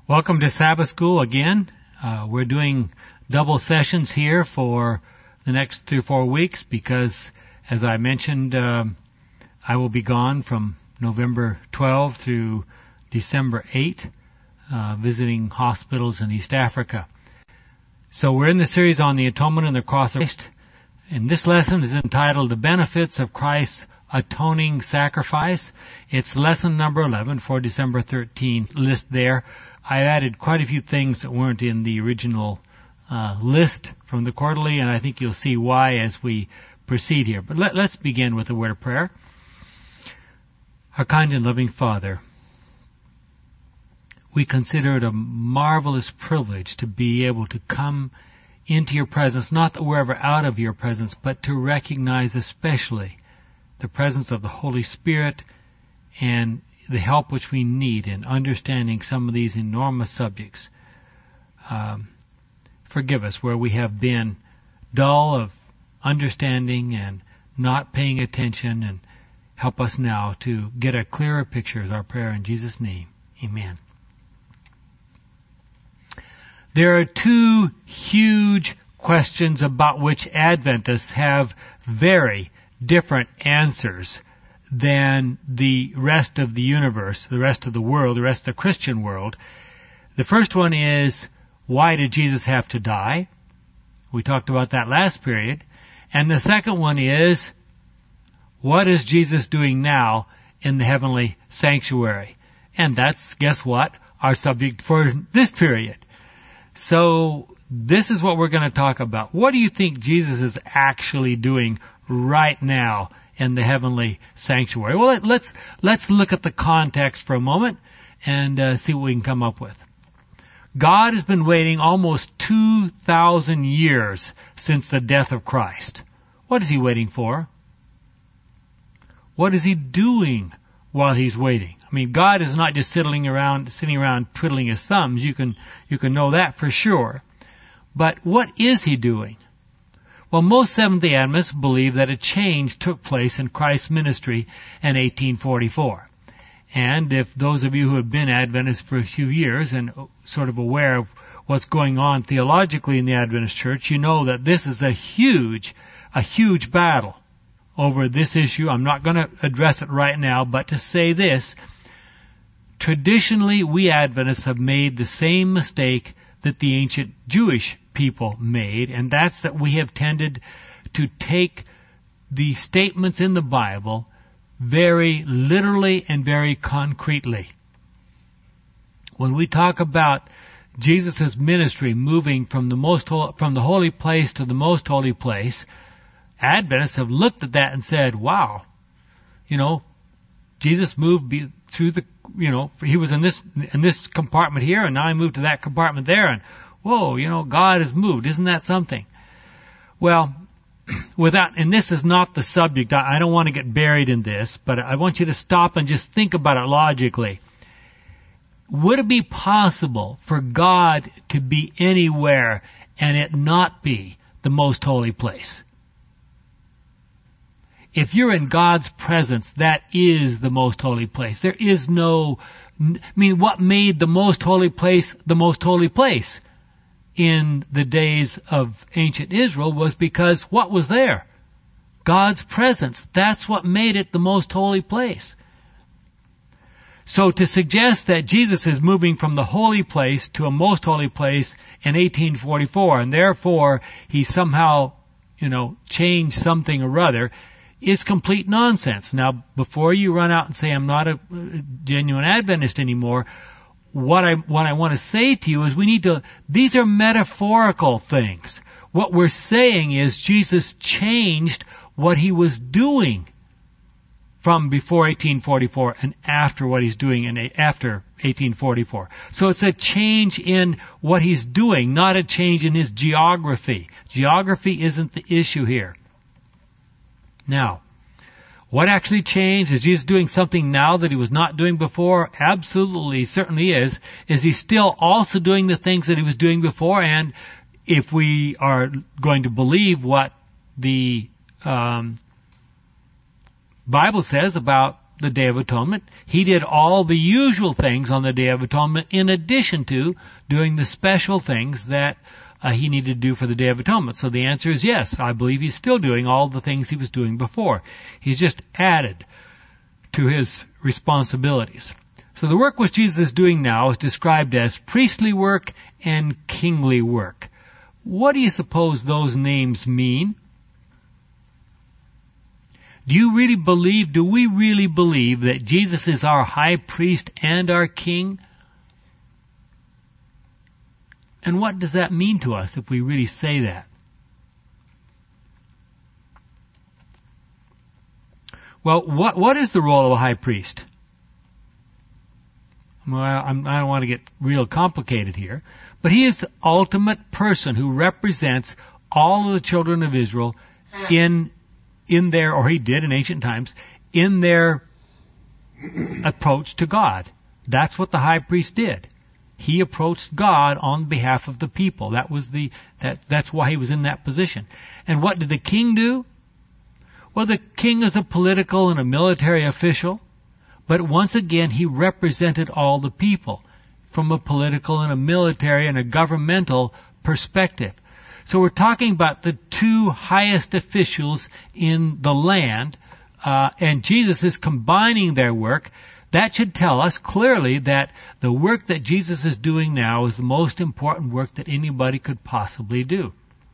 Welcome to Sabbath School again. We're doing double sessions here for the next 3 or 4 weeks because, as I mentioned, I will be gone from November 12 through December 8, visiting hospitals in East Africa. So we're in the series on the atonement and the cross of Christ. And this lesson is entitled The Benefits of Christ's Atoning Sacrifice. It's lesson number 11 for December 13 list there. I added quite a few things that weren't in the original list from the quarterly, and I think you'll see why as we proceed here. But let's begin with a word of prayer. Our kind and loving Father, we consider it a marvelous privilege to be able to come into your presence, not that we're ever out of your presence, but to recognize especially the presence of the Holy Spirit and the help which we need in understanding some of these enormous subjects. Forgive us where we have been dull of understanding and not paying attention, and help us now to get a clearer picture is our prayer in Jesus' name. Amen. There are two huge questions about which Adventists have very different answers than the rest of the universe, the rest of the world, the rest of the Christian world. The first one is, why did Jesus have to die? We talked about that last period. And the second one is, what is Jesus doing now in the heavenly sanctuary? And that's, guess what, our subject for this period. So this is what we're going to talk about. What do you think Jesus is actually doing right now in the heavenly sanctuary? Well, let's look at the context for a moment and see what we can come up with. God has been waiting almost 2,000 years since the death of Christ. What is he waiting for? What is he doing while he's waiting? I mean, God is not just sitting around twiddling his thumbs. You can know that for sure. But what is he doing? Well, most Seventh-day Adventists believe that a change took place in Christ's ministry in 1844. And if those of you who have been Adventists for a few years and sort of aware of what's going on theologically in the Adventist Church, you know that this is a huge battle over this issue. I'm not going to address it right now, but to say this, traditionally we Adventists have made the same mistake that the ancient Jewish people made, and that's that we have tended to take the statements in the Bible very literally and very concretely. When we talk about Jesus' ministry moving from the holy place to the most holy place, Adventists have looked at that and said, wow, Jesus moved through he was in this compartment here, and now he moved to that compartment there, and whoa, God has moved. Isn't that something? Well, and this is not the subject. I don't want to get buried in this, but I want you to stop and just think about it logically. Would it be possible for God to be anywhere and it not be the most holy place? If you're in God's presence, that is the most holy place. There is what made the most holy place the most holy place in the days of ancient Israel was because what was there? God's presence. That's what made it the most holy place. So to suggest that Jesus is moving from the holy place to a most holy place in 1844, and therefore he somehow, changed something or other, is complete nonsense. Now, before you run out and say I'm not a genuine Adventist anymore, what I want to say to you is these are metaphorical things. What we're saying is Jesus changed what he was doing from before 1844 and after what he's doing after 1844. So it's a change in what he's doing, not a change in his geography. Geography isn't the issue here. Now, what actually changed? Is Jesus doing something now that he was not doing before? Absolutely, certainly is. Is he still also doing the things that he was doing before? And if we are going to believe what the Bible says about the Day of Atonement. He did all the usual things on the Day of Atonement in addition to doing the special things that he needed to do for the Day of Atonement. So the answer is yes. I believe he's still doing all the things he was doing before. He's just added to his responsibilities. So the work which Jesus is doing now is described as priestly work and kingly work. What do you suppose those names mean? Do we really believe that Jesus is our high priest and our king? And what does that mean to us if we really say that? Well, what is the role of a high priest? Well, I don't want to get real complicated here, but he is the ultimate person who represents all of the children of Israel in their, or he did in ancient times, in their approach to God. That's what the high priest did. He approached God on behalf of the people. That's why he was in that position. And what did the king do? Well, the king is a political and a military official, but once again he represented all the people from a political and a military and a governmental perspective. So we're talking about the two highest officials in the land, and Jesus is combining their work. That should tell us clearly that the work that Jesus is doing now is the most important work that anybody could possibly do.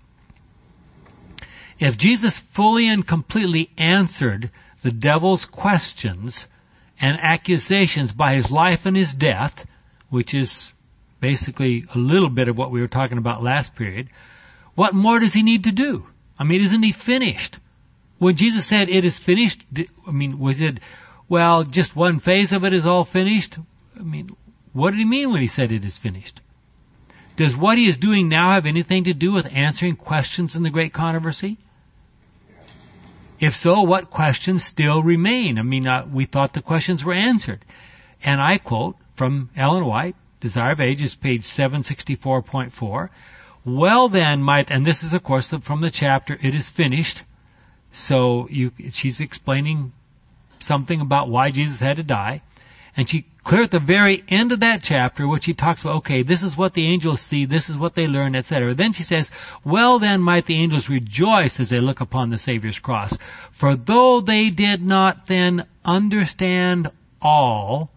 If Jesus fully and completely answered the devil's questions and accusations by his life and his death, which is basically a little bit of what we were talking about last period, what more does he need to do? I mean, isn't he finished? When Jesus said it is finished, was it, well, just one phase of it is all finished? I mean, what did he mean when he said it is finished? Does what he is doing now have anything to do with answering questions in the great controversy? If so, what questions still remain? We thought the questions were answered. And I quote from Ellen White, Desire of Ages, page 764.4, well then and this is of course from the chapter, It is Finished. So she's explaining something about why Jesus had to die. And she clear at the very end of that chapter, which she talks about, okay, this is what the angels see, this is what they learn, etc. Then she says, well then might the angels rejoice as they look upon the Savior's cross. For though they did not then understand all,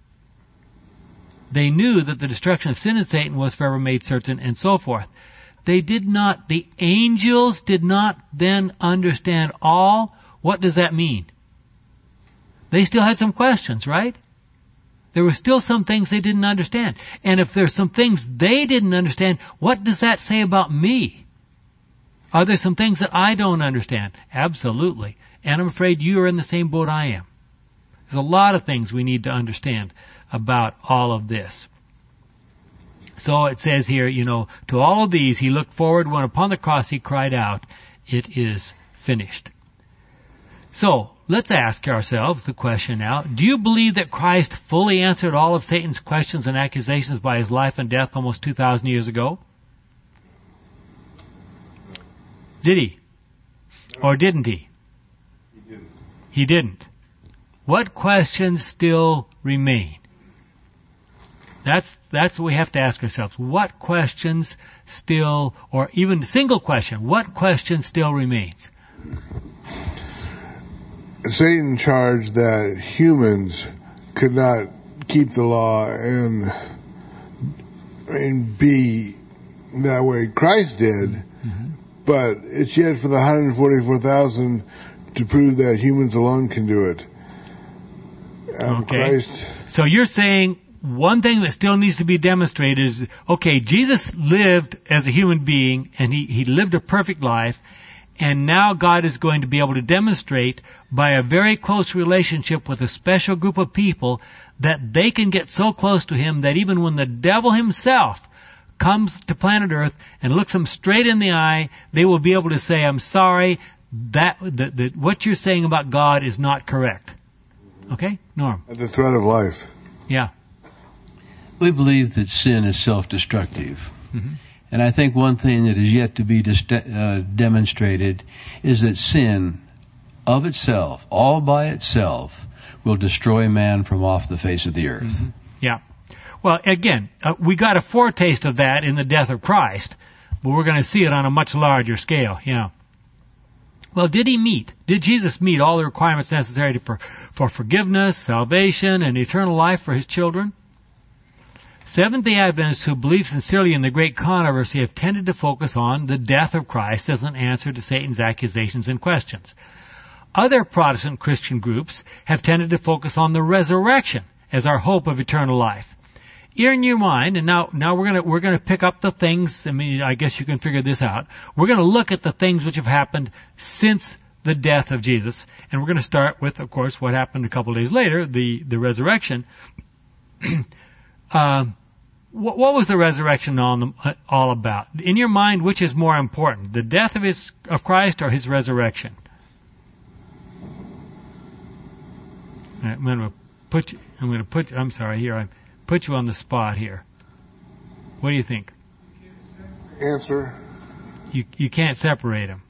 they knew that the destruction of sin and Satan was forever made certain, and so forth. The angels did not then understand all. What does that mean? They still had some questions, right? There were still some things they didn't understand. And if there's some things they didn't understand, what does that say about me? Are there some things that I don't understand? Absolutely. And I'm afraid you are in the same boat I am. There's a lot of things we need to understand about all of this. So it says here, to all of these he looked forward when upon the cross he cried out, it is finished. So, let's ask ourselves the question now, do you believe that Christ fully answered all of Satan's questions and accusations by his life and death almost 2,000 years ago? Did he? Or didn't he? He didn't. What questions still remain? That's what we have to ask ourselves. What questions still, or even a single question, what question still remains? Satan charged that humans could not keep the law and be that way. Christ did, but it's yet for the 144,000 to prove that humans alone can do it. Okay. So you're saying one thing that still needs to be demonstrated is, okay, Jesus lived as a human being and he lived a perfect life. And now God is going to be able to demonstrate by a very close relationship with a special group of people that they can get so close to him that even when the devil himself comes to planet Earth and looks him straight in the eye, they will be able to say, I'm sorry, that what you're saying about God is not correct. Okay? Norm? At the threat of life. Yeah. We believe that sin is self-destructive. Mm-hmm. And I think one thing that is yet to be demonstrated is that sin of itself, all by itself, will destroy man from off the face of the earth. Mm-hmm. Yeah. Well, again, we got a foretaste of that in the death of Christ, but we're going to see it on a much larger scale. Yeah. Well, did Jesus meet all the requirements necessary for forgiveness, salvation, and eternal life for his children? Seventh-day Adventists who believe sincerely in the great controversy have tended to focus on the death of Christ as an answer to Satan's accusations and questions. Other Protestant Christian groups have tended to focus on the resurrection as our hope of eternal life. In your mind, and now we're gonna pick up the things. I mean, I guess you can figure this out. We're gonna look at the things which have happened since the death of Jesus, and we're gonna start with, of course, what happened a couple of days later, the resurrection. What was the resurrection all about? In your mind, which is more important, the death of Christ or his resurrection? I'm going to put you on the spot here. What do you think? Answer. You can't separate them.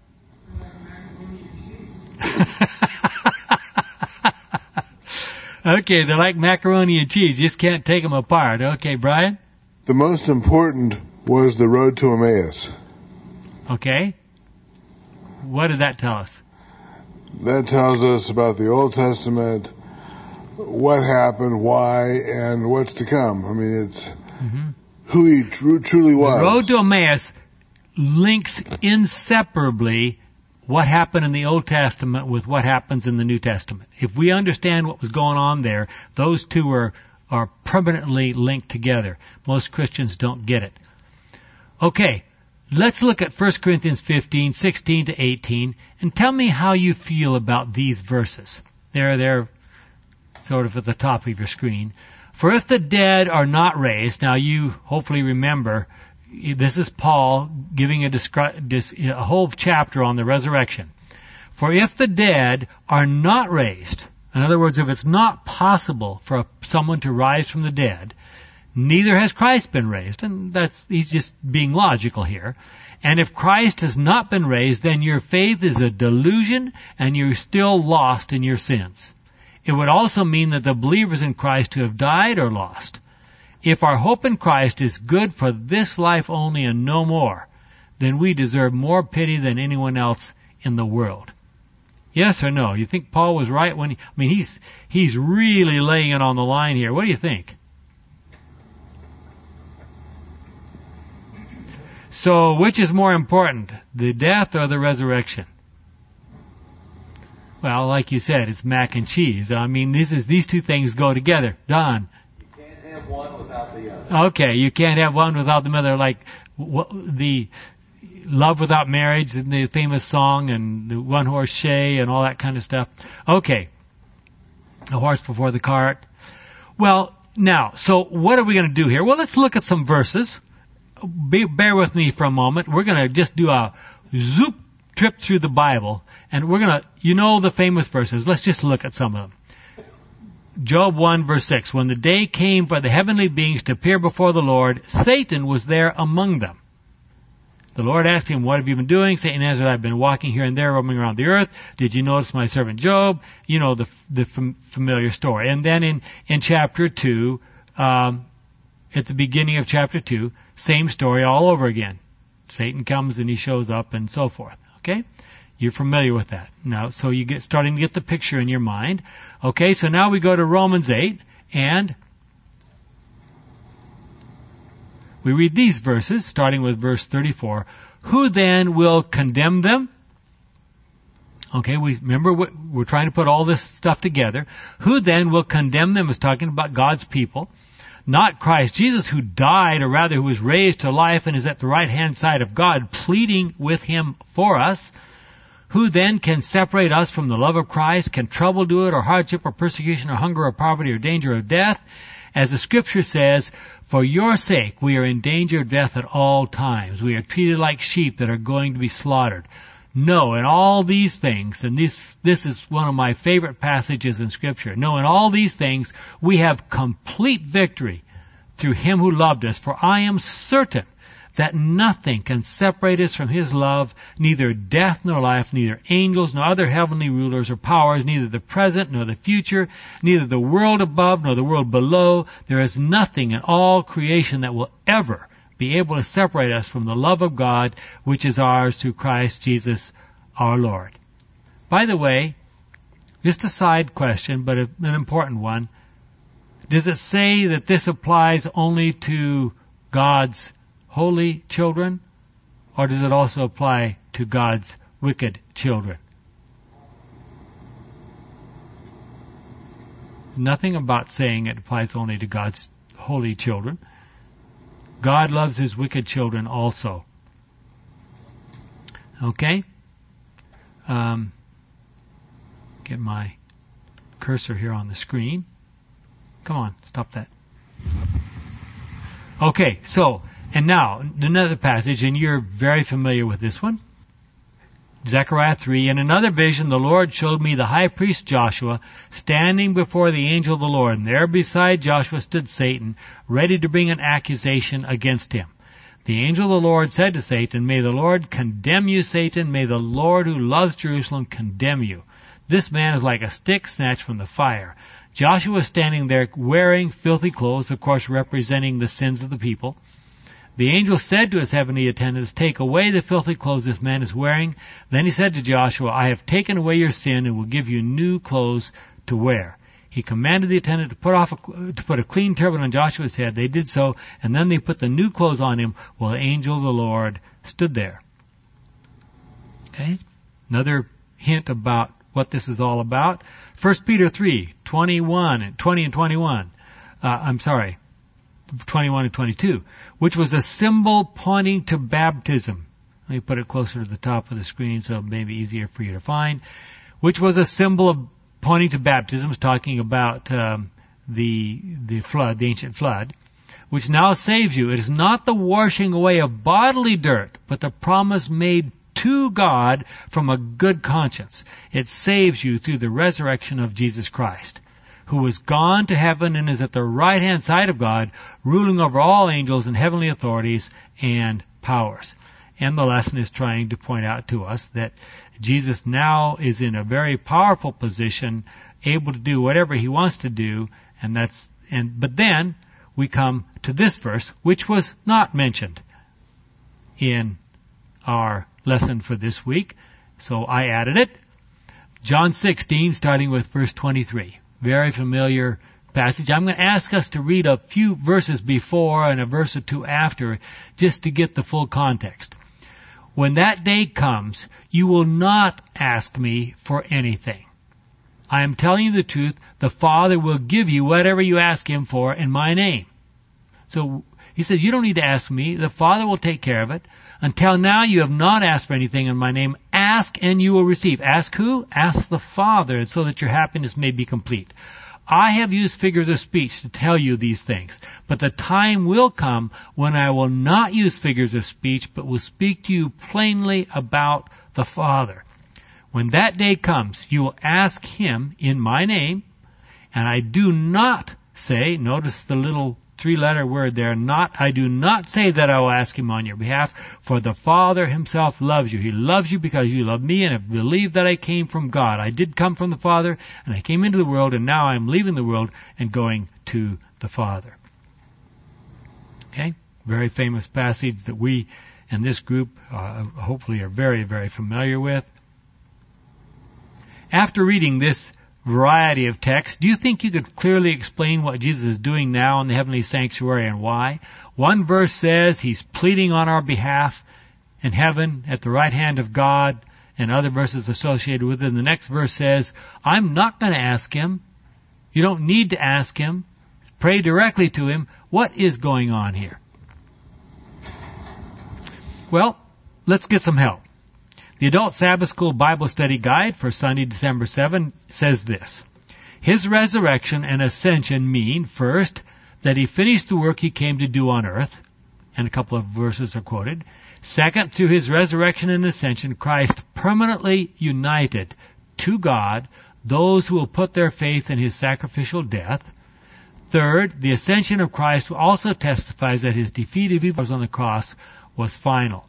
Okay, they're like macaroni and cheese. You just can't take them apart. Okay, Brian? The most important was the road to Emmaus. Okay. What does that tell us? That tells us about the Old Testament, what happened, why, and what's to come. I mean, it's who he truly was. The road to Emmaus links inseparably what happened in the Old Testament with what happens in the New Testament. If we understand what was going on there, those two are permanently linked together. Most Christians don't get it. Okay, let's look at 1 Corinthians 15, 16 to 18, and tell me how you feel about these verses. They're sort of at the top of your screen. For if the dead are not raised, now you hopefully remember, this is Paul giving a whole chapter on the resurrection. For if the dead are not raised, in other words, if it's not possible for someone to rise from the dead, neither has Christ been raised. And he's just being logical here. And if Christ has not been raised, then your faith is a delusion and you're still lost in your sins. It would also mean that the believers in Christ who have died are lost. If our hope in Christ is good for this life only and no more, then we deserve more pity than anyone else in the world. Yes or no? You think Paul was right when he's really laying it on the line here. What do you think? So, which is more important, the death or the resurrection? Well, like you said, it's mac and cheese. I mean, these two things go together. Don? You can't have one without the other. Okay, you can't have one without the other, like the Love Without Marriage, the famous song, and the One Horse Shay, and all that kind of stuff. Okay, the horse before the cart. Well, now, so what are we going to do here? Well, let's look at some verses. Bear with me for a moment. We're going to just do a zoop trip through the Bible, and we're going to, the famous verses. Let's just look at some of them. Job 1 verse 6, when the day came for the heavenly beings to appear before the Lord, Satan was there among them. The Lord asked him, what have you been doing? Satan answered, I've been walking here and there, roaming around the earth. Did you notice my servant Job? You know the familiar story. And then in chapter 2, at the beginning of chapter 2, same story all over again. Satan comes and he shows up and so forth. Okay? You're familiar with that. Now, so you starting to get the picture in your mind. Okay, so now we go to Romans 8 and we read these verses, starting with verse 34. Who then will condemn them? Okay, we're trying to put all this stuff together. Who then will condemn them is talking about God's people. Not Christ Jesus, who died, or rather who was raised to life and is at the right-hand side of God, pleading with him for us. Who then can separate us from the love of Christ? Can trouble do it, or hardship, or persecution, or hunger, or poverty, or danger of death? As the Scripture says, for your sake we are in danger of death at all times. We are treated like sheep that are going to be slaughtered. No, in all these things, and this is one of my favorite passages in Scripture. No, in all these things we have complete victory through him who loved us. For I am certain that nothing can separate us from His love, neither death nor life, neither angels nor other heavenly rulers or powers, neither the present nor the future, neither the world above nor the world below. There is nothing in all creation that will ever be able to separate us from the love of God, which is ours through Christ Jesus our Lord. By the way, just a side question, but an important one. Does it say that this applies only to God's holy children, or does it also apply to God's wicked children? Nothing about saying it applies only to God's holy children. God loves His wicked children also. Okay? Get my cursor here on the screen. Come on, stop that. Okay, so, and now, another passage, and you're very familiar with this one. Zechariah 3, in another vision the Lord showed me the high priest Joshua standing before the angel of the Lord, and there beside Joshua stood Satan, ready to bring an accusation against him. The angel of the Lord said to Satan, "May the Lord condemn you, Satan. May the Lord who loves Jerusalem condemn you. This man is like a stick snatched from the fire." Joshua was standing there wearing filthy clothes, of course representing the sins of the people. The angel said to his heavenly attendants, "Take away the filthy clothes this man is wearing." Then he said to Joshua, "I have taken away your sin and will give you new clothes to wear." He commanded the attendant to put a clean turban on Joshua's head. They did so, and then they put the new clothes on him while the angel of the Lord stood there. Okay? Another hint about what this is all about. 1 Peter 3, 21 and 20 and 21. 21 and 22, which was a symbol pointing to baptism. Let me put it closer to the top of the screen so it may be easier for you to find. Which was a symbol of pointing to baptism, talking about the flood, the ancient flood, which now saves you. It is not the washing away of bodily dirt, but the promise made to God from a good conscience. It saves you through the resurrection of Jesus Christ, who was gone to heaven and is at the right-hand side of God, ruling over all angels and heavenly authorities and powers. And the lesson is trying to point out to us that Jesus now is in a very powerful position, able to do whatever He wants to do, but then we come to this verse, which was not mentioned in our lesson for this week, so I added it. John 16, starting with verse 23. Very familiar passage. I'm going to ask us to read a few verses before and a verse or two after, just to get the full context. When that day comes, you will not ask me for anything. I am telling you the truth, the Father will give you whatever you ask Him for in my name. So He says, you don't need to ask me, the Father will take care of it. Until now you have not asked for anything in my name. Ask and you will receive. Ask who? Ask the Father, so that your happiness may be complete. I have used figures of speech to tell you these things, but the time will come when I will not use figures of speech, but will speak to you plainly about the Father. When that day comes, you will ask Him in my name, and I do not say, notice the little 3-letter word there, I do not say that I will ask Him on your behalf, for the Father Himself loves you. He loves you because you love me and have believed that I came from God. I did come from the Father, and I came into the world, and now I am leaving the world and going to the Father. Okay? Very famous passage that we in this group hopefully are very, very familiar with. After reading this variety of texts, do you think you could clearly explain what Jesus is doing now in the heavenly sanctuary and why? One verse says He's pleading on our behalf in heaven at the right hand of God, and other verses associated with it. And the next verse says, I'm not going to ask Him. You don't need to ask Him. Pray directly to Him. What is going on here? Well, let's get some help. The Adult Sabbath School Bible Study Guide for Sunday, December 7 says this. His resurrection and ascension mean, first, that He finished the work He came to do on earth, and a couple of verses are quoted. Second, through His resurrection and ascension, Christ permanently united to God those who will put their faith in His sacrificial death. Third, the ascension of Christ also testifies that his defeat of evil on the cross was final.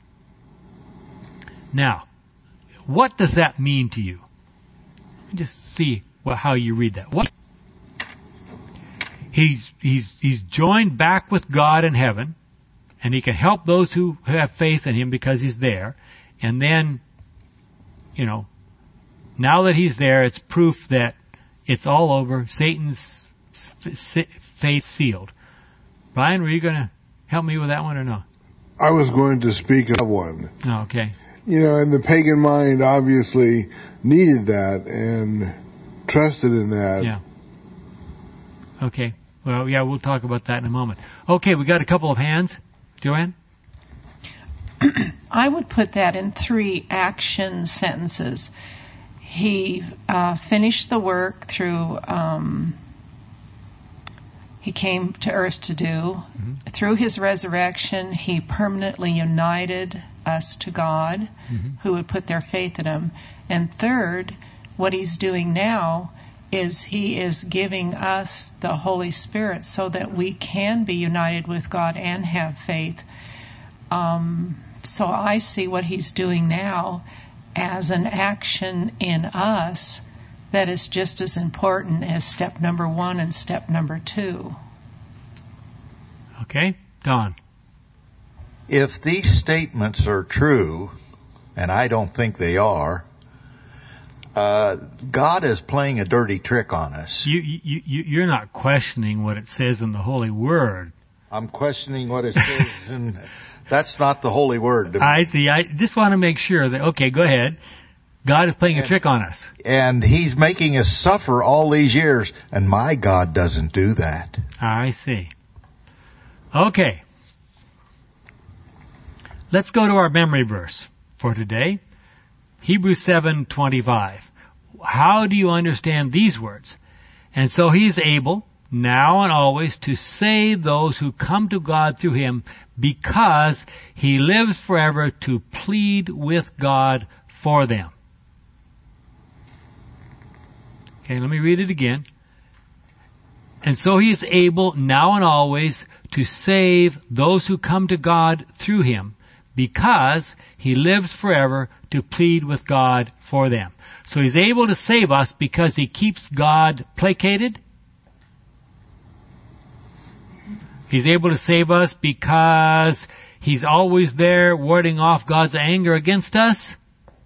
Now, what does that mean to you? Just see how you read that. What? He's joined back with God in heaven, and he can help those who have faith in him because he's there. And then, now that he's there, it's proof that it's all over. Satan's fate sealed. Brian, were you going to help me with that one or no? I was going to speak of one. Oh, okay. And the pagan mind obviously needed that and trusted in that. Yeah. Okay. Well, yeah, we'll talk about that in a moment. Okay, we got a couple of hands. Joanne? I would put that in 3 action sentences. He finished the work through, he came to earth to do. Mm-hmm. Through his resurrection, he permanently united us to God, mm-hmm. who would put their faith in him. And third, what he's doing now is he is giving us the Holy Spirit so that we can be united with God and have faith. So I see what he's doing now as an action in us that is just as important as step number 1 and step number 2. Okay, Don. If these statements are true, and I don't think they are, God is playing a dirty trick on us. You're not questioning what it says in the Holy Word. I'm questioning what it says, and that's not the Holy Word to me. I see. I just want to make sure that, okay, go ahead. God is playing a trick on us. And he's making us suffer all these years, and my God doesn't do that. I see. Okay. Let's go to our memory verse for today. Hebrews 7:25. How do you understand these words? And so he is able, now and always, to save those who come to God through him, because he lives forever to plead with God for them. Okay, let me read it again. And so he is able, now and always, to save those who come to God through him, because he lives forever to plead with God for them. So he's able to save us because he keeps God placated. He's able to save us because he's always there warding off God's anger against us.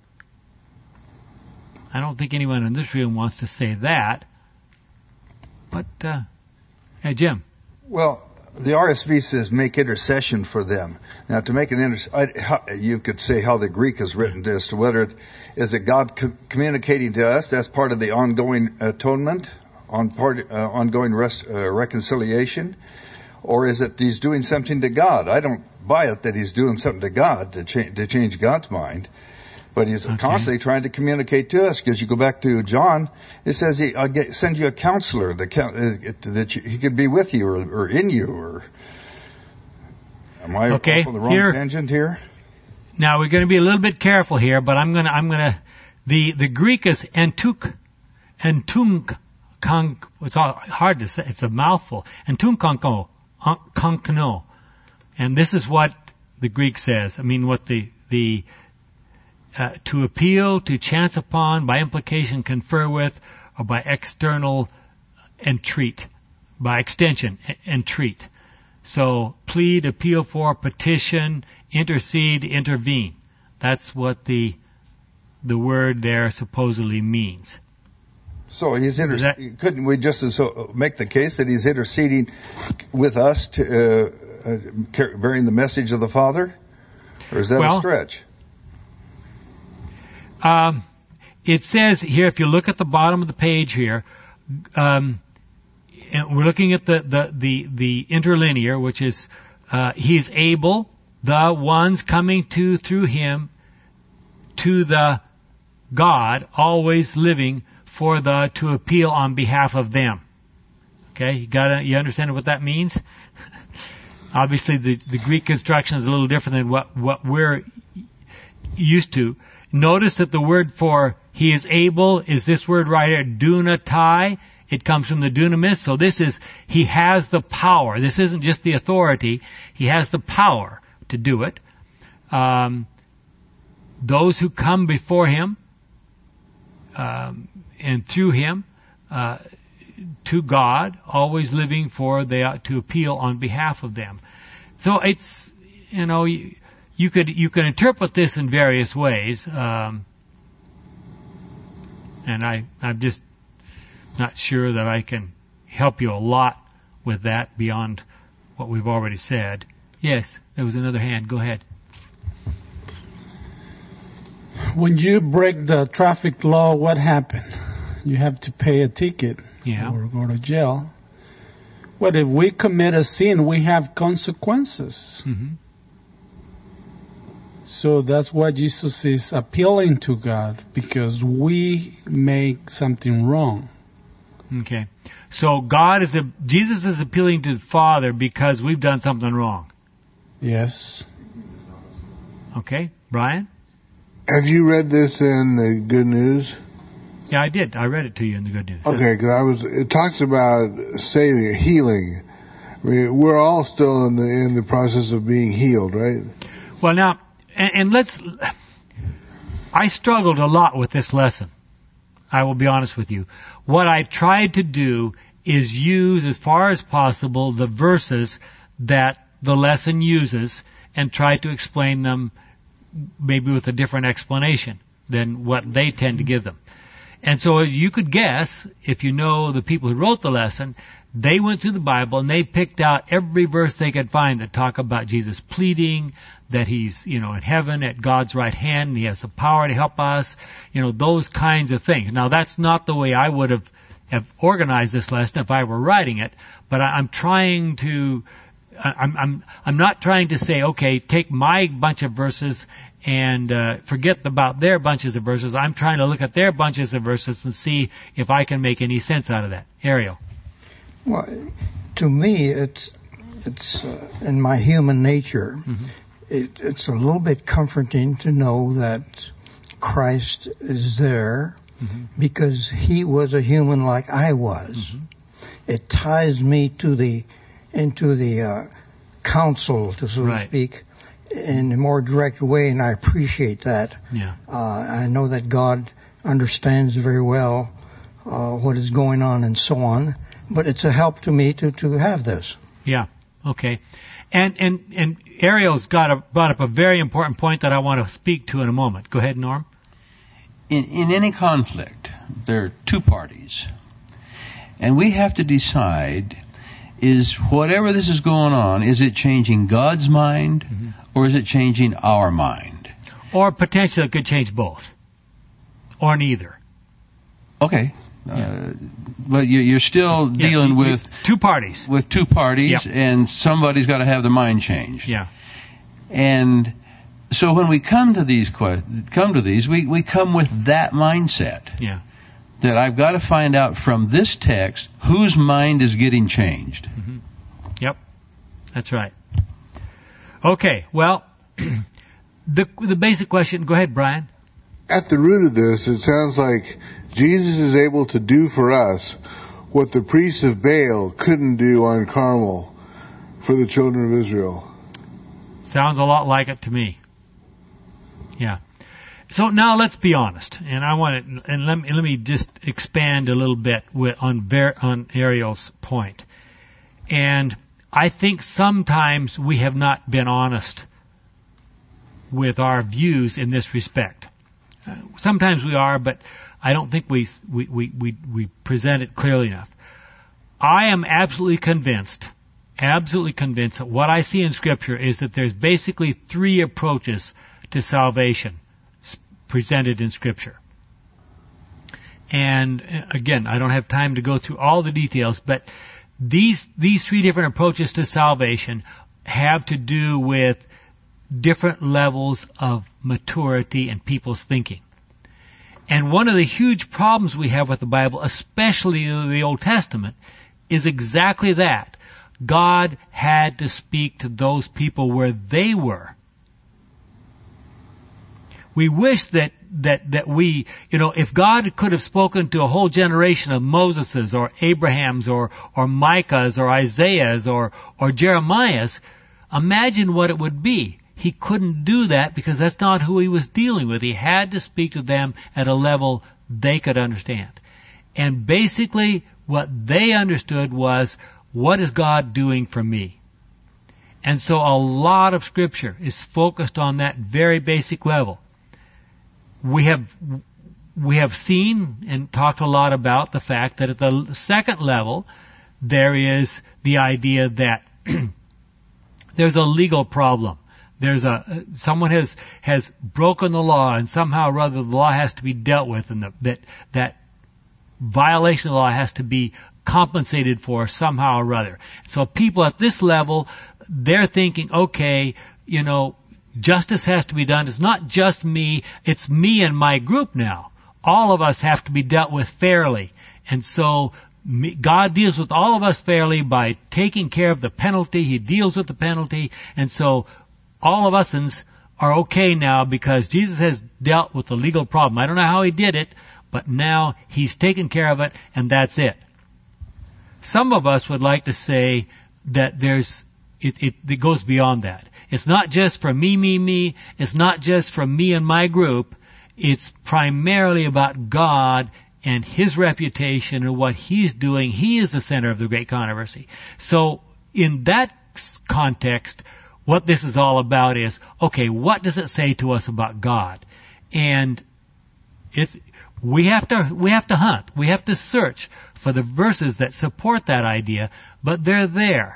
I don't think anyone in this room wants to say that. But, hey, Jim. Well, the RSV says make intercession for them. Now, to make an you could say how the Greek is written as to whether it is it God communicating to us. That's part of the ongoing atonement, ongoing reconciliation, or is it he's doing something to God? I don't buy it that he's doing something to God to change God's mind. But he's constantly trying to communicate to us, because you go back to John, it says I'll send you a counselor that he could be with you or in you. Or am I off on the wrong tangent here? Now we're going to be a little bit careful here, but I'm gonna the Greek is entunk, it's all hard to say. It's a mouthful. Entunkanko, and this is what the Greek says. I mean, what the to appeal, to chance upon, by implication confer with, or by external entreat, by extension entreat. So plead, appeal for, petition, intercede, intervene. That's what the word there supposedly means. So he's couldn't we just make the case that he's interceding with us to bearing the message of the Father, or is that a stretch? It says here, if you look at the bottom of the page here, and we're looking at the interlinear, which is he's able, the ones coming through him, to the God, always living for to appeal on behalf of them. Okay, you understand what that means? Obviously, the Greek construction is a little different than what we're used to. Notice that the word for he is able is this word right here, dunatai, It comes from the dunamis. So he has the power. This isn't just the authority. He has the power to do it. Those who come before him, and through him, to God, always living to appeal on behalf of them. So it's, you can interpret this in various ways, and I'm just not sure that I can help you a lot with that beyond what we've already said. Yes, there was another hand. Go ahead. When you break the traffic law, what happened? You have to pay a ticket or go to jail. But if we commit a sin, we have consequences. Mm-hmm. So that's why Jesus is appealing to God, because we make something wrong. Okay. So Jesus is appealing to the Father because we've done something wrong. Yes. Okay. Brian? Have you read this in the Good News? Yeah, I did. I read it to you in the Good News. Okay, because it talks about saving, healing. I mean, we're all still in the process of being healed, right? Well, now, I struggled a lot with this lesson. I will be honest with you. What I tried to do is use, as far as possible, the verses that the lesson uses and try to explain them maybe with a different explanation than what they tend to give them. And so you could guess, if you know the people who wrote the lesson, they went through the Bible and they picked out every verse they could find that talk about Jesus pleading, that he's, in heaven at God's right hand, and he has the power to help us, those kinds of things. Now, that's not the way I would have organized this lesson if I were writing it, but I'm trying to, I'm not trying to say, okay, take my bunch of verses and forget about their bunches of verses. I'm trying to look at their bunches of verses and see if I can make any sense out of that. Ariel. Well, to me, it's in my human nature. Mm-hmm. It's a little bit comforting to know that Christ is there mm-hmm. because he was a human like I was. Mm-hmm. It ties me into the council, so to speak, in a more direct way, and I appreciate that. Yeah. I know that God understands very well what is going on and so on, but it's a help to me to have this. Yeah. Okay. And Ariel's brought up a very important point that I want to speak to in a moment. Go ahead, Norm. In any conflict, there are two parties, and we have to decide: is whatever this is going on, is it changing God's mind, mm-hmm. or is it changing our mind? Or potentially it could change both, or neither. Okay. Yeah. But you're still dealing with two parties. With two parties, yep. And somebody's got to have their mind changed. Yeah. And so when we come to these, we come with that mindset. Yeah. That I've got to find out from this text whose mind is getting changed. Mm-hmm. Yep. That's right. Okay. Well, the basic question. Go ahead, Brian. At the root of this, it sounds like Jesus is able to do for us what the priests of Baal couldn't do on Carmel for the children of Israel. Sounds a lot like it to me. Yeah. So now let's be honest, and let me just expand a little bit on Ariel's point. And I think sometimes we have not been honest with our views in this respect. Sometimes we are, but I don't think we present it clearly enough. I am absolutely convinced that what I see in Scripture is that there's basically three approaches to salvation presented in Scripture. And again, I don't have time to go through all the details, but these three different approaches to salvation have to do with different levels of maturity in people's thinking. And one of the huge problems we have with the Bible, especially the Old Testament, is exactly that. God had to speak to those people where they were. We wish that that we, if God could have spoken to a whole generation of Moseses or Abrahams or Micahs or Isaiahs or Jeremiahs, imagine what it would be. He couldn't do that because that's not who he was dealing with. He had to speak to them at a level they could understand. And basically what they understood was, what is God doing for me? And so a lot of Scripture is focused on that very basic level. We have seen and talked a lot about the fact that at the second level, there is the idea that there's a legal problem. Someone has broken the law, and somehow or other the law has to be dealt with, and that violation of the law has to be compensated for somehow or other. So people at this level, they're thinking, okay, justice has to be done. It's not just me, it's me and my group now. All of us have to be dealt with fairly. And so God deals with all of us fairly by taking care of the penalty. He deals with the penalty. And so all of us are okay now because Jesus has dealt with the legal problem. I don't know how he did it, but now he's taken care of it, and that's it. Some of us would like to say that it goes beyond that. It's not just for me. It's not just for me and my group. It's primarily about God and his reputation and what he's doing. He is the center of the great controversy. So in that context, what this is all about is, okay, what does it say to us about God? And we have to hunt. We have to search for the verses that support that idea, but they're there.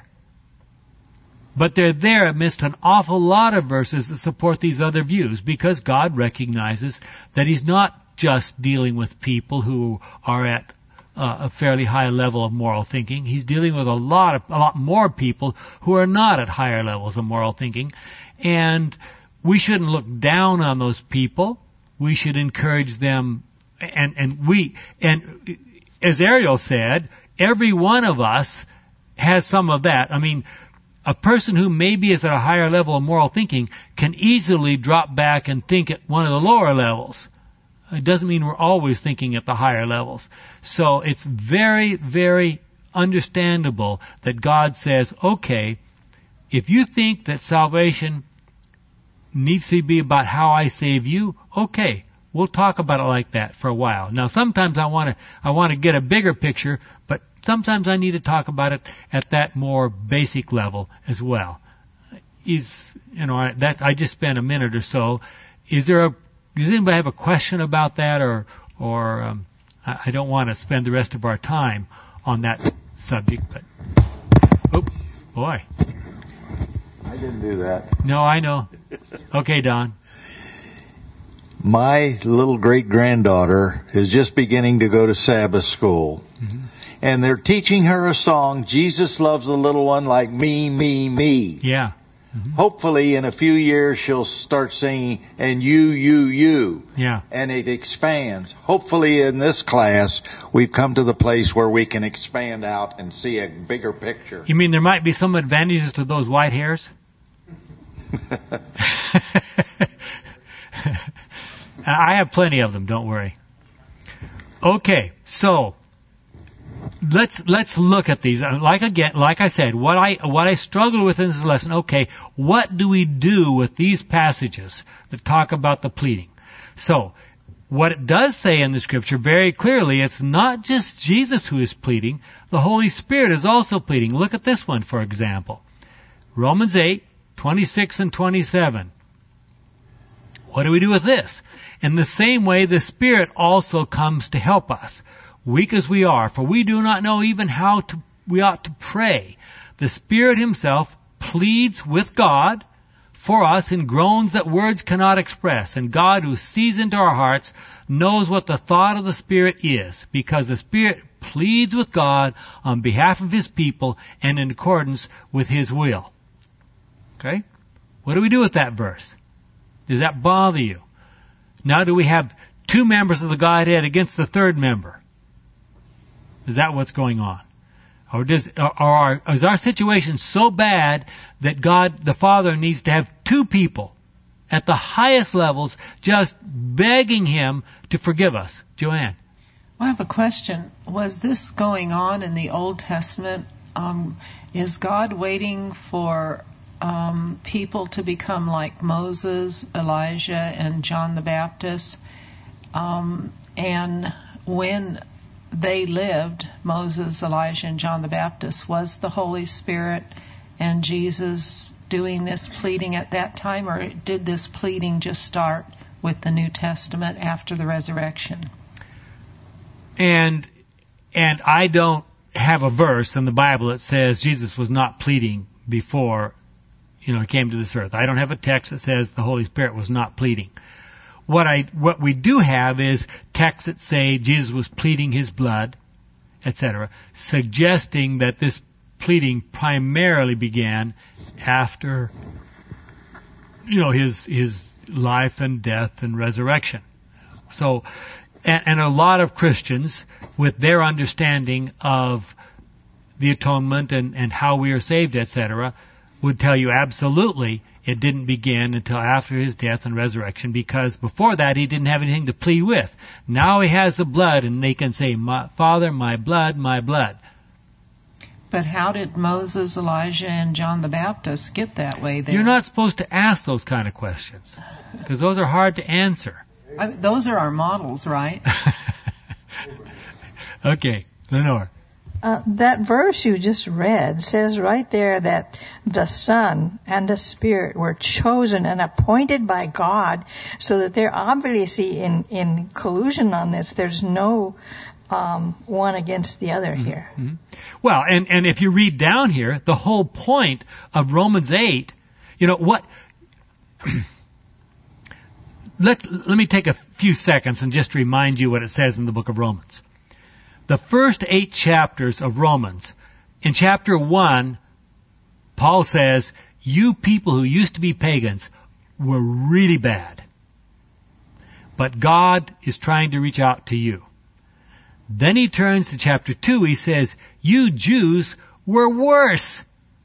But they're there amidst an awful lot of verses that support these other views, because God recognizes that he's not just dealing with people who are at a fairly high level of moral thinking. He's dealing with a lot more people who are not at higher levels of moral thinking. And we shouldn't look down on those people. We should encourage them. And as Ariel said, every one of us has some of that. I mean, a person who maybe is at a higher level of moral thinking can easily drop back and think at one of the lower levels. It doesn't mean we're always thinking at the higher levels. So it's very, very understandable that God says, okay, if you think that salvation needs to be about how I save you, okay, we'll talk about it like that for a while. Now, sometimes I want to get a bigger picture, but sometimes I need to talk about it at that more basic level as well. I just spent a minute or so. Does anybody have a question about that, or I don't want to spend the rest of our time on that subject, but oh boy, I didn't do that. No, I know. Okay, Don. My little great-granddaughter is just beginning to go to Sabbath school. Mm-hmm. And they're teaching her a song, Jesus loves the little one like me, me, me. Yeah. Mm-hmm. Hopefully in a few years she'll start singing, and you. Yeah. And it expands. Hopefully in this class we've come to the place where we can expand out and see a bigger picture. You mean there might be some advantages to those white hairs? I have plenty of them, don't worry. Okay, so let's look at these. Like I said, what I struggle with in this lesson, okay, what do we do with these passages that talk about the pleading? So, what it does say in the scripture very clearly, it's not just Jesus who is pleading, the Holy Spirit is also pleading. Look at this one, for example. Romans 8:26 and 27. What do we do with this? In the same way, the Spirit also comes to help us, weak as we are, for we do not know even how we ought to pray. The Spirit himself pleads with God for us in groans that words cannot express. And God, who sees into our hearts, knows what the thought of the Spirit is, because the Spirit pleads with God on behalf of his people and in accordance with his will. Okay? What do we do with that verse? Does that bother you? Now, do we have two members of the Godhead against the third member? Is that what's going on? Or is our situation so bad that God the Father needs to have two people at the highest levels, just begging him to forgive us. Joanne. I have a question. Was this going on in the Old Testament? Is God waiting for people to become like Moses, Elijah, and John the Baptist? And when they lived, Moses, Elijah, and John the Baptist, was the Holy Spirit and Jesus doing this pleading at that time, or did this pleading just start with the New Testament after the resurrection? And I don't have a verse in the Bible that says Jesus was not pleading before, he came to this earth. I don't have a text that says the Holy Spirit was not pleading. What we do have is texts that say Jesus was pleading his blood, etc., suggesting that this pleading primarily began after, his life and death and resurrection. So, and a lot of Christians, with their understanding of the atonement and how we are saved, etc., would tell you absolutely it didn't begin until after his death and resurrection, because before that he didn't have anything to plead with. Now he has the blood, and they can say, Father, my blood, my blood. But how did Moses, Elijah, and John the Baptist get that way then? You're not supposed to ask those kind of questions, because those are hard to answer. Those are our models, right? Okay, Lenore. That verse you just read says right there that the Son and the Spirit were chosen and appointed by God, so that they're obviously in collusion on this. There's no one against the other here. Mm-hmm. Well, and if you read down here, the whole point of Romans 8, what... Let me take a few seconds and just remind you what it says in the book of Romans. The first 8 chapters of Romans, in chapter 1, Paul says, you people who used to be pagans were really bad. But God is trying to reach out to you. Then he turns to chapter 2, he says, you Jews were worse.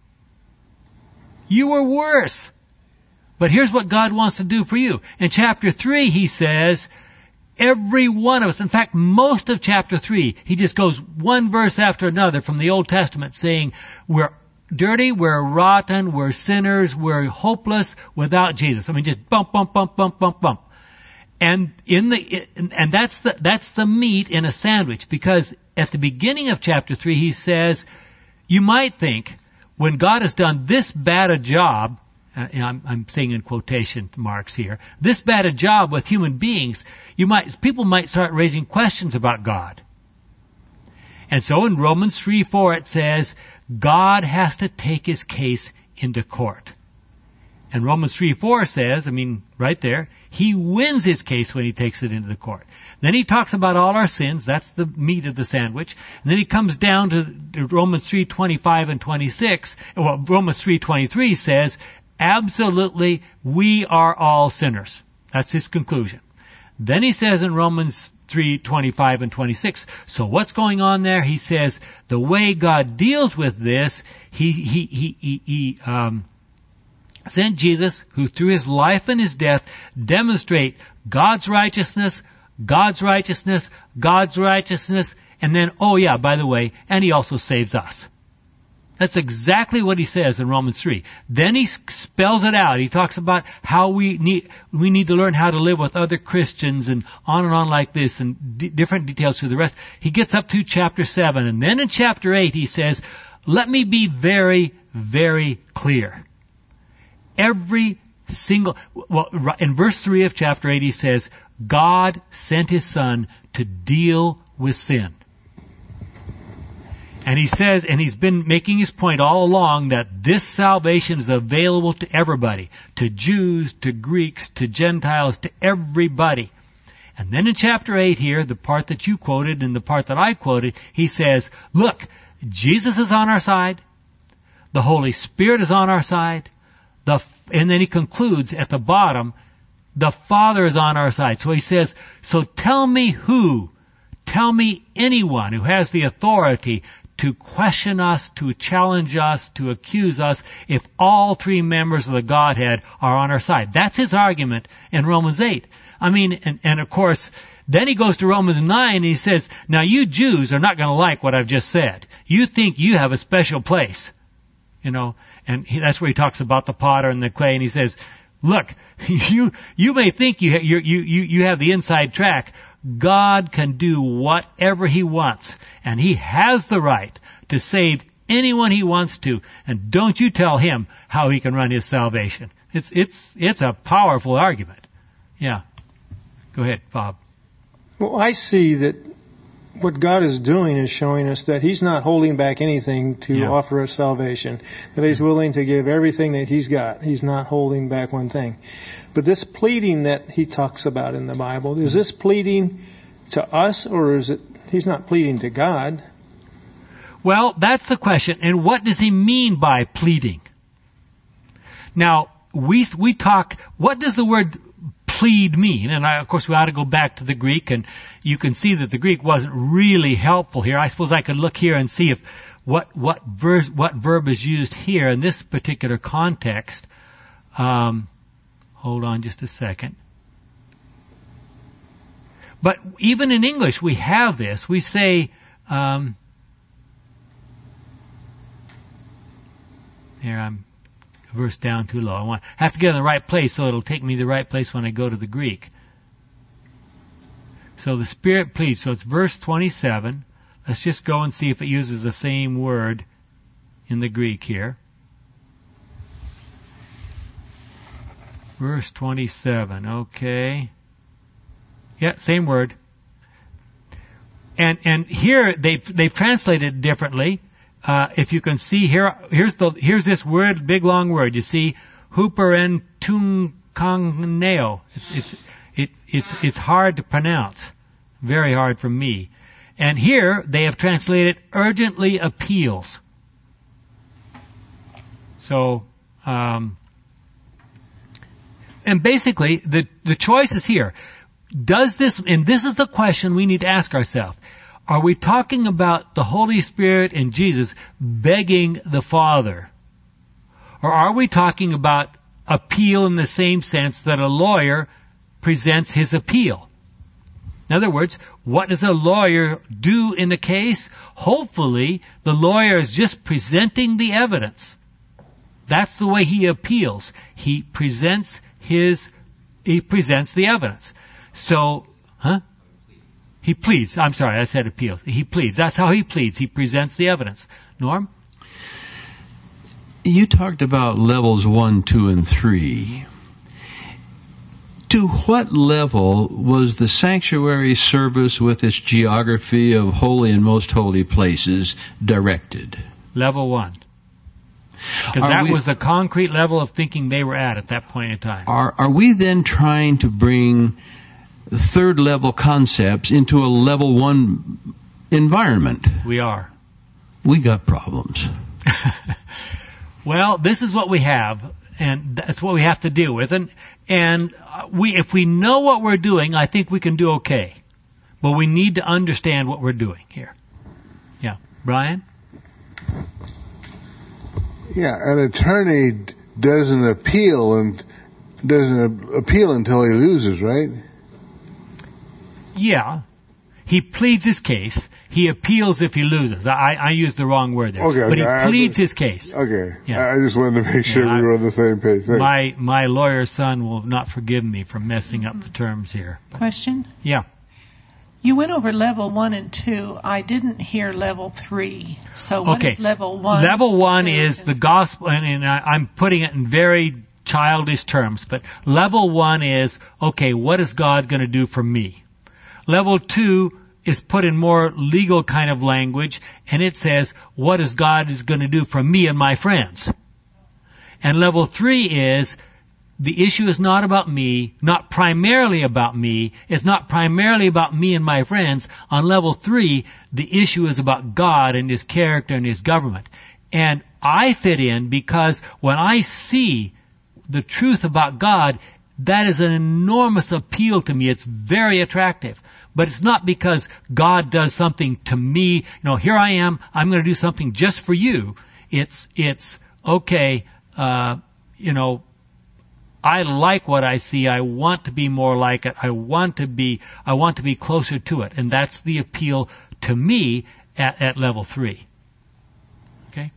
You were worse. But here's what God wants to do for you. In chapter 3, he says, every one of us, in fact, most of chapter 3, he just goes one verse after another from the Old Testament saying, we're dirty, we're rotten, we're sinners, we're hopeless without Jesus. I mean, just bump, bump, bump, bump, bump, bump. And that's the meat in a sandwich, because at the beginning of chapter 3, he says, you might think, when God has done this bad a job, I'm saying in quotation marks here, this bad a job with human beings, people might start raising questions about God. And so in Romans 3:4 it says, God has to take his case into court. And Romans 3:4 says, right there, he wins his case when he takes it into the court. Then he talks about all our sins, that's the meat of the sandwich. And then he comes down to Romans 3:25 and 26. Well, Romans 3:23 says, absolutely, we are all sinners. That's his conclusion. Then he says in Romans 3:25 and 26, so what's going on there? He says, the way God deals with this, he sent Jesus, who through his life and his death demonstrate God's righteousness, God's righteousness, God's righteousness, and then, by the way, and he also saves us. That's exactly what he says in Romans 3. Then he spells it out. He talks about how we need to learn how to live with other Christians and on like this, and different details through the rest. He gets up to chapter 7, and then in chapter 8 he says, let me be very, very clear. In verse 3 of chapter 8 he says, God sent his Son to deal with sin. And he says, and he's been making his point all along, that this salvation is available to everybody, to Jews, to Greeks, to Gentiles, to everybody. And then in chapter 8 here, the part that you quoted and the part that I quoted, he says, look, Jesus is on our side, the Holy Spirit is on our side, and then he concludes at the bottom, the Father is on our side. So he says, so tell me anyone who has the authority to question us, to challenge us, to accuse us if all three members of the Godhead are on our side. That's his argument in Romans 8. I mean, and of course, then he goes to Romans 9 and he says, now you Jews are not going to like what I've just said. You think you have a special place. You know, and that's where he talks about the potter and the clay, and he says, look, you may think you have the inside track. God can do whatever he wants, and he has the right to save anyone he wants to, and don't you tell him how he can run his salvation. It's a powerful argument. Yeah. Go ahead, Bob. Well, I see that what God is doing is showing us that he's not holding back anything to offer us salvation, that he's willing to give everything that he's got. He's not holding back one thing. But this pleading that he talks about in the Bible, is this pleading to us, or is it he's not pleading to God? Well, that's the question. And what does he mean by pleading? Now, we talk, what does the word plead mean? And of course we ought to go back to the Greek, and you can see that the Greek wasn't really helpful here. I suppose I could look here and see if what verb is used here in this particular context. Hold on just a second. But even in English we have this. We say, here I'm verse down too low. I have to get in the right place, so it'll take me to the right place when I go to the Greek. So the Spirit pleads. So it's verse 27. Let's just go and see if it uses the same word in the Greek here. Verse 27. Okay. Yeah, same word. And here they've translated it differently. If you can see here's this word, big long word. You see, huperentunkaneo. It's hard to pronounce, very hard for me. And here they have translated urgently appeals. So, and basically the choice is here. Does this, and this is the question we need to ask ourselves. Are we talking about the Holy Spirit and Jesus begging the Father? Or are we talking about appeal in the same sense that a lawyer presents his appeal? In other words, what does a lawyer do in a case? Hopefully, the lawyer is just presenting the evidence. That's the way he appeals. He presents the evidence. So, he pleads. I'm sorry, I said appeals. He pleads. That's how he pleads. He presents the evidence. Norm? You talked about levels 1, 2, and 3. To what level was the sanctuary service with its geography of holy and most holy places directed? Level 1. Because that was the concrete level of thinking they were at that point in time. Are we then trying to bring third level concepts into a level 1 environment? We are. We got problems. Well, this is what we have, and that's what we have to deal with. And if we know what we're doing, I think we can do okay. But we need to understand what we're doing here. Yeah. Brian? Yeah, an attorney doesn't appeal until he loses, right? Yeah. He pleads his case. He appeals if he loses. I used the wrong word there. Okay, but he pleads his case. Okay. Yeah. I just wanted to make sure we were on the same page. My lawyer son will not forgive me for messing up the terms here. Question? Yeah. You went over level 1 and 2. I didn't hear level 3. So what is level 1? Level 1 is the gospel, and I'm putting it in very childish terms, but level 1 is, okay, what is God going to do for me? Level 2 is put in more legal kind of language, and it says, what is God is going to do for me and my friends? And level 3 is, the issue is not about me, not primarily about me. It's not primarily about me and my friends. On level 3, the issue is about God and His character and His government. And I fit in because when I see the truth about God, that is an enormous appeal to me. It's very attractive. But it's not because God does something to me. Here I am. I'm going to do something just for you. It's okay. I like what I see. I want to be more like it. I want to be closer to it. And that's the appeal to me at level 3. Okay?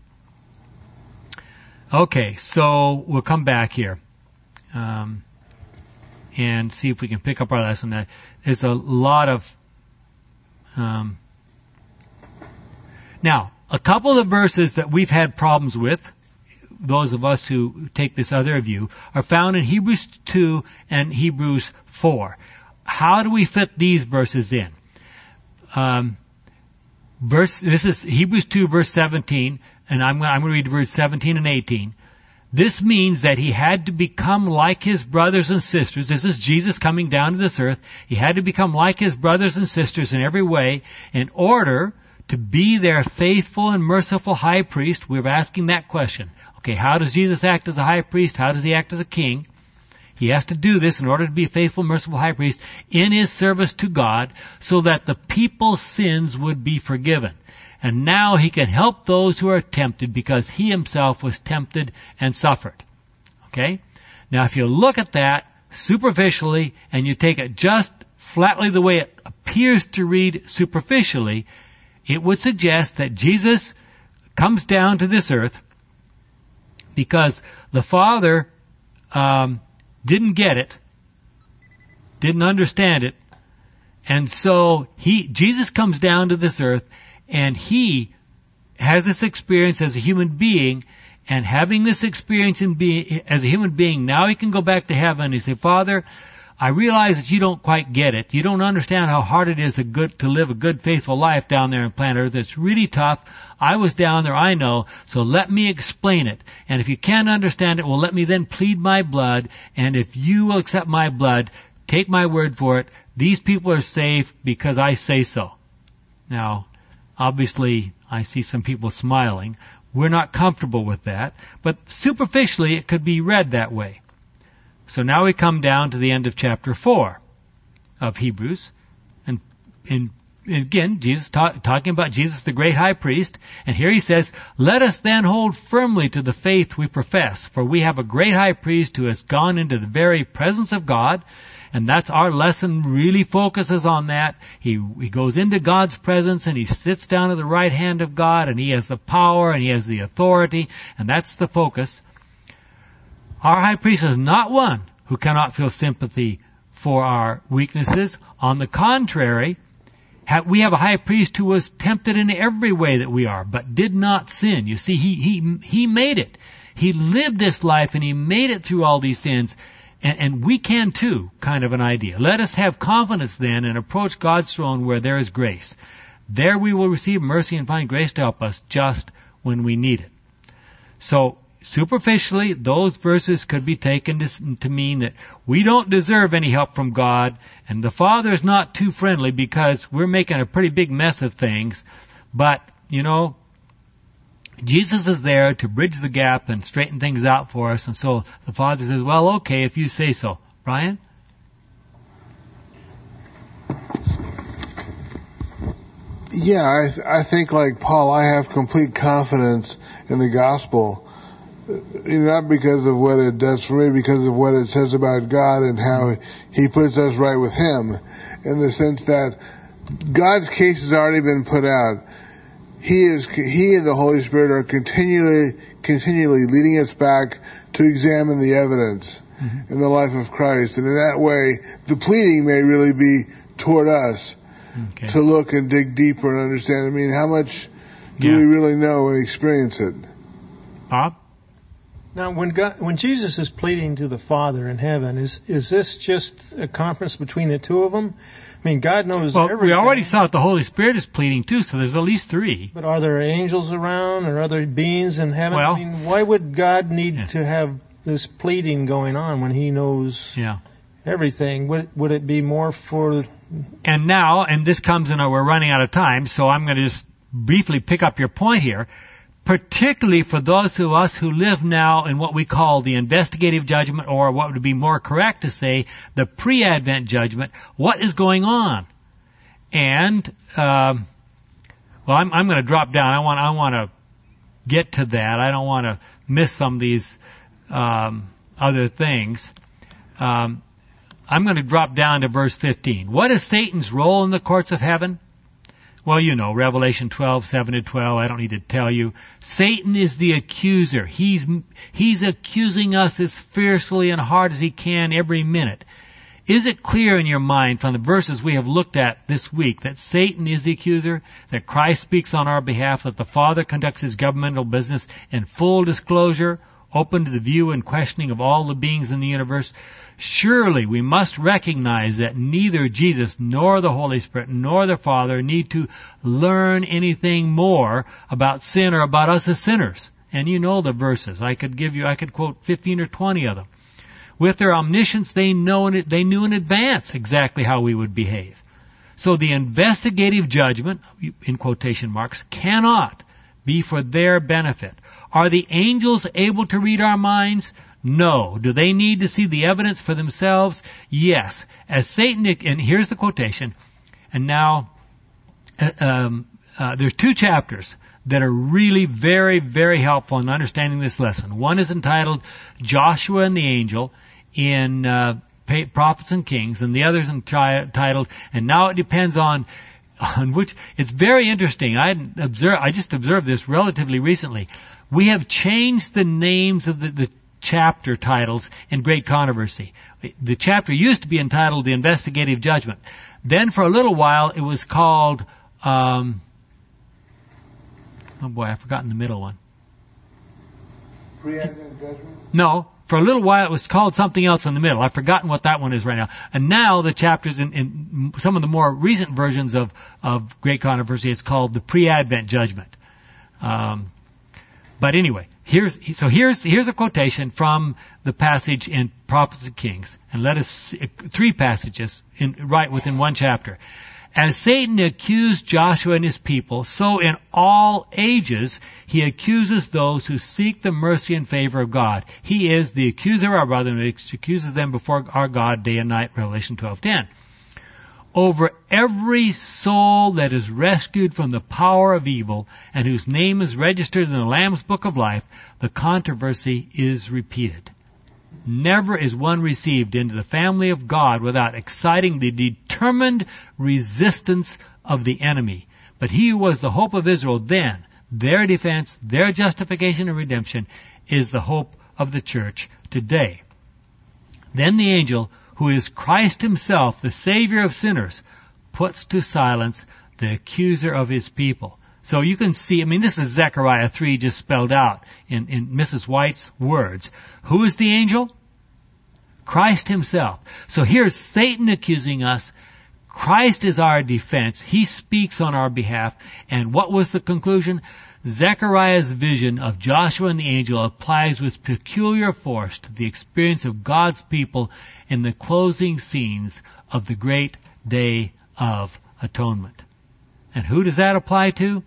Okay, so we'll come back here. And see if we can pick up our lesson. There's a lot of... Now, a couple of verses that we've had problems with, those of us who take this other view, are found in Hebrews 2 and Hebrews 4. How do we fit these verses in? This is Hebrews 2, verse 17, and I'm going to read verse 17 and 18. This means that he had to become like his brothers and sisters. This is Jesus coming down to this earth. He had to become like his brothers and sisters in every way in order to be their faithful and merciful high priest. We're asking that question. Okay, how does Jesus act as a high priest? How does he act as a king? He has to do this in order to be a faithful, merciful high priest in his service to God so that the people's sins would be forgiven. And now he can help those who are tempted because he himself was tempted and suffered. Okay? Now if you look at that superficially and you take it just flatly the way it appears to read superficially, it would suggest that Jesus comes down to this earth because the Father didn't get it, didn't understand it, and so Jesus comes down to this earth and he has this experience as a human being, and having this experience as a human being, now he can go back to heaven and say, Father, I realize that you don't quite get it. You don't understand how hard it is to live a good, faithful life down there on planet Earth. It's really tough. I was down there, I know, so let me explain it. And if you can't understand it, well, let me then plead my blood, and if you will accept my blood, take my word for it, these people are safe because I say so. Now, obviously, I see some people smiling. We're not comfortable with that, but superficially it could be read that way. So now we come down to the end of chapter 4 of Hebrews, and again, Jesus talking about Jesus, the great high priest, and here he says, let us then hold firmly to the faith we profess, for we have a great high priest who has gone into the very presence of God. And that's our lesson, really focuses on that. He goes into God's presence and he sits down at the right hand of God, and he has the power and he has the authority, and that's the focus. Our high priest is not one who cannot feel sympathy for our weaknesses. On the contrary, we have a high priest who was tempted in every way that we are, but did not sin. You see, he made it. He lived this life and he made it through all these sins. And we can too, kind of an idea. Let us have confidence then and approach God's throne where there is grace. There we will receive mercy and find grace to help us just when we need it. So, superficially, those verses could be taken to mean that we don't deserve any help from God, and the Father is not too friendly because we're making a pretty big mess of things. But, Jesus is there to bridge the gap and straighten things out for us, and so the Father says, well, okay, if you say so. Brian? Yeah, I think like Paul, I have complete confidence in the gospel, not because of what it does for me, because of what it says about God and how he puts us right with him, in the sense that God's case has already been put out. He and the Holy Spirit are continually leading us back to examine the evidence in the life of Christ. And in that way, the pleading may really be toward us to look and dig deeper and understand. I mean, how much do we really know and experience it? Bob? Now, when Jesus is pleading to the Father in heaven, is this just a conference between the two of them? I mean, God knows everything. We already saw that the Holy Spirit is pleading too, so there's at least 3. But are there angels around or other beings in heaven? Well, I mean, why would God need to have this pleading going on when he knows everything? Would it be more for... And this comes in, we're running out of time, so I'm going to just briefly pick up your point here. Particularly for those of us who live now in what we call the investigative judgment, or what would be more correct to say, the pre-Advent judgment. What is going on? And, I'm going to drop down. I want to get to that. I don't want to miss some of these, other things. I'm going to drop down to verse 15. What is Satan's role in the courts of heaven? Well, you know, Revelation 12:7-12. I don't need to tell you. Satan is the accuser. He's accusing us as fiercely and hard as he can every minute. Is it clear in your mind from the verses we have looked at this week that Satan is the accuser, that Christ speaks on our behalf, that the Father conducts his governmental business in full disclosure, open to the view and questioning of all the beings in the universe? Surely we must recognize that neither Jesus nor the Holy Spirit nor the Father need to learn anything more about sin or about us as sinners. And you know the verses. I could quote 15 or 20 of them. With their omniscience, they knew in advance exactly how we would behave. So the investigative judgment, in quotation marks, cannot be for their benefit. Are the angels able to read our minds? No. Do they need to see the evidence for themselves? Yes. As Satan, and here's the quotation, and now there's 2 chapters that are really very, very helpful in understanding this lesson. One is entitled Joshua and the Angel in Prophets and Kings, and the other is entitled, and now it depends on which. It's very interesting. I just observed this relatively recently. We have changed the names of the chapter titles in Great Controversy. The chapter used to be entitled The Investigative Judgment. Then for a little while it was called, I've forgotten the middle one. Pre-Advent Judgment? No, for a little while it was called something else in the middle. I've forgotten what that one is right now. And now the chapters in some of the more recent versions of Great Controversy, it's called the Pre-Advent Judgment. But anyway, here's a quotation from the passage in Prophets and Kings, and let us see 3 passages right within one chapter. As Satan accused Joshua and his people, so in all ages he accuses those who seek the mercy and favor of God. He is the accuser of our brethren, who accuses them before our God day and night, Revelation 12:10. Over every soul that is rescued from the power of evil and whose name is registered in the Lamb's Book of Life, the controversy is repeated. Never is one received into the family of God without exciting the determined resistance of the enemy. But he who was the hope of Israel then, their defense, their justification and redemption, is the hope of the church today. Then the angel, who is Christ himself, the Savior of sinners, puts to silence the accuser of his people. So you can see, this is Zechariah 3 just spelled out in Mrs. White's words. Who is the angel? Christ himself. So here's Satan accusing us. Christ is our defense. He speaks on our behalf. And what was the conclusion? Zechariah's vision of Joshua and the angel applies with peculiar force to the experience of God's people in the closing scenes of the great day of atonement. And who does that apply to?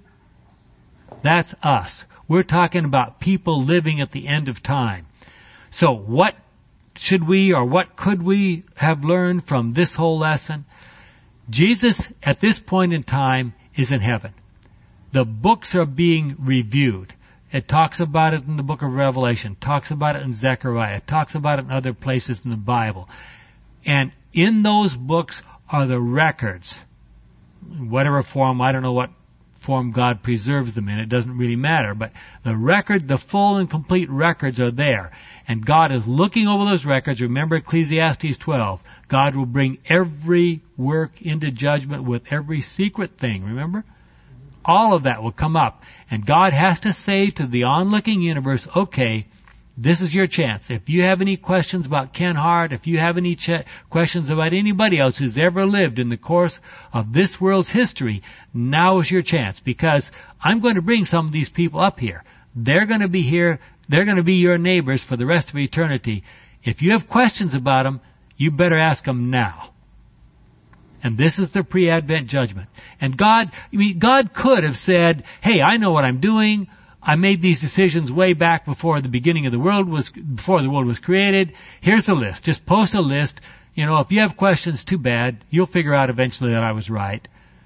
That's us. We're talking about people living at the end of time. So what should we or what could we have learned from this whole lesson? Jesus, at this point in time, is in heaven. The books are being reviewed. It talks about it in the book of Revelation, talks about it in Zechariah, talks about it in other places in the Bible. And in those books are the records. Whatever form, I don't know what form God preserves them in, it doesn't really matter. But the record, the full and complete records are there. And God is looking over those records. Remember Ecclesiastes 12. God will bring every work into judgment with every secret thing, remember? All of that will come up. And God has to say to the onlooking universe, okay, this is your chance. If you have any questions about Ken Hart, if you have any questions about anybody else who's ever lived in the course of this world's history, now is your chance. Because I'm going to bring some of these people up here. They're going to be here. They're going to be your neighbors for the rest of eternity. If you have questions about them, you better ask them now. And this is the pre-Advent judgment. And God could have said, hey, I know what I'm doing. I made these decisions way back before the beginning of the world before the world was created. Here's the list. Just post a list. If you have questions, too bad. You'll figure out eventually that I was right.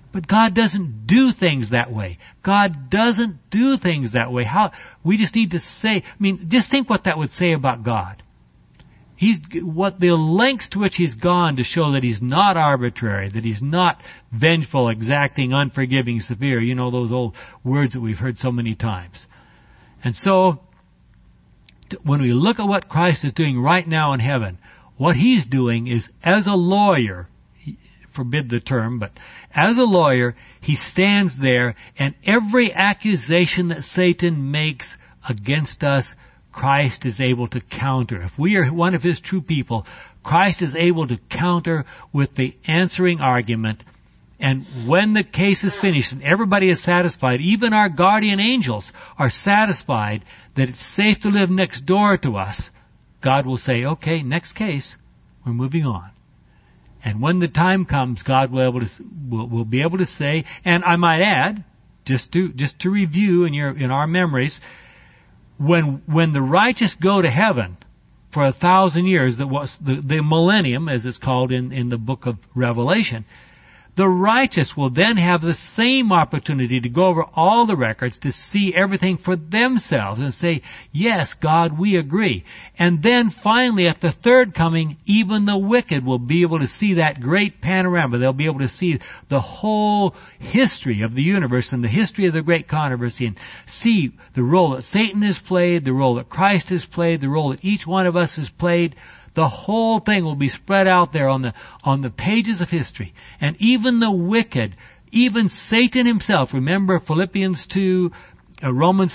But God doesn't do things that way. God doesn't do things that way. We just need to say, just think what that would say about God. What the lengths to which He's gone to show that He's not arbitrary, that He's not vengeful, exacting, unforgiving, severe. You know, those old words that we've heard so many times. And so, when we look at what Christ is doing right now in heaven, what He's doing is, as a lawyer, forbid the term, but as a lawyer, He stands there, and every accusation that Satan makes against us, Christ is able to counter. If we are one of His true people, Christ is able to counter with the answering argument. And when the case is finished and everybody is satisfied, even our guardian angels are satisfied that it's safe to live next door to us, God will say, okay, next case, we're moving on. And when the time comes, God will be able to say, and I might add, just to review in our memories, when the righteous go to heaven for 1,000 years, that was the millennium, as it's called in the book of Revelation, the righteous will then have the same opportunity to go over all the records, to see everything for themselves and say, yes, God, we agree. And then finally, at the third coming, even the wicked will be able to see that great panorama. They'll be able to see the whole history of the universe and the history of the great controversy, and see the role that Satan has played, the role that Christ has played, the role that each one of us has played. The whole thing will be spread out there on the pages of history. And even the wicked, even Satan himself, remember Philippians 2, Romans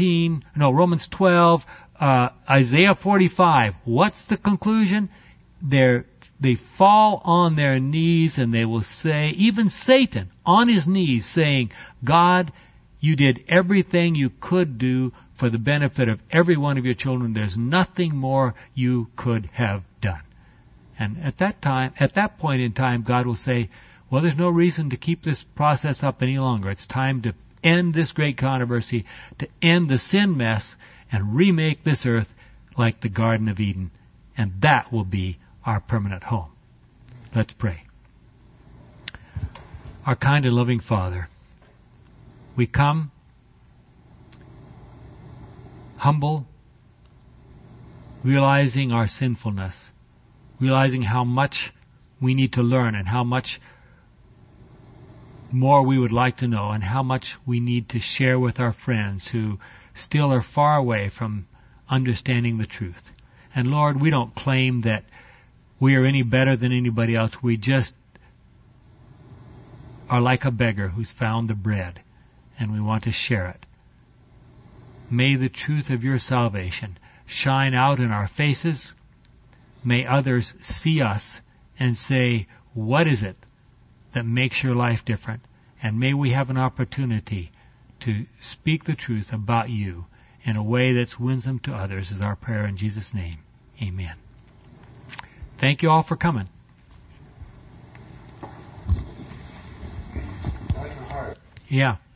12, Isaiah 45. What's the conclusion? They fall on their knees and they will say, even Satan on his knees saying, God, you did everything you could do for the benefit of every one of your children. There's nothing more you could have done. And at that point in time, God will say, well, there's no reason to keep this process up any longer. It's time to end this great controversy, to end the sin mess, and remake this earth like the Garden of Eden. And that will be our permanent home. Let's pray. Our kind and loving Father, we come humble, realizing our sinfulness, realizing how much we need to learn and how much more we would like to know and how much we need to share with our friends who still are far away from understanding the truth. And Lord, we don't claim that we are any better than anybody else. We just are like a beggar who's found the bread, and we want to share it. May the truth of your salvation shine out in our faces. May others see us and say, what is it that makes your life different? And may we have an opportunity to speak the truth about you in a way that's winsome to others, is our prayer in Jesus' name. Amen. Thank you all for coming. Yeah.